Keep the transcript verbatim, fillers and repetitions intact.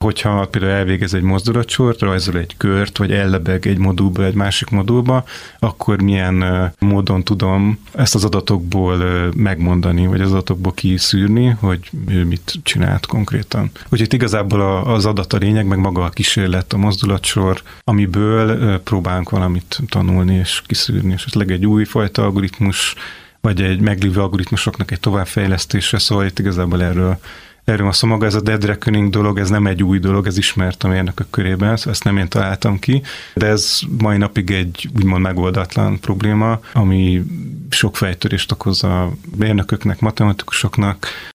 hogyha például elvégez egy mozdulatsort, rajzol egy kört, vagy ellebeg egy modulból egy másik modulba, akkor milyen módon tudom ezt az adatokból megmondani, vagy az adatokból kiszűrni, hogy ő mit csinált konkrétan. Úgyhogy igazából az adat a lényeg, meg maga a kísérlet, a mozdulatsor, amiből próbálunk valamit tanulni és kiszűrni, és esetleg egy újfajta algoritmus, vagy egy meglévő algoritmusoknak egy továbbfejlesztése, szóval itt igazából erről Erről van szó, maga ez a dead reckoning dolog, ez nem egy új dolog, ez ismert a mérnökök körében, szóval ezt nem én találtam ki, de ez mai napig egy úgymond megoldatlan probléma, ami sok fejtörést okoz a mérnököknek, matematikusoknak,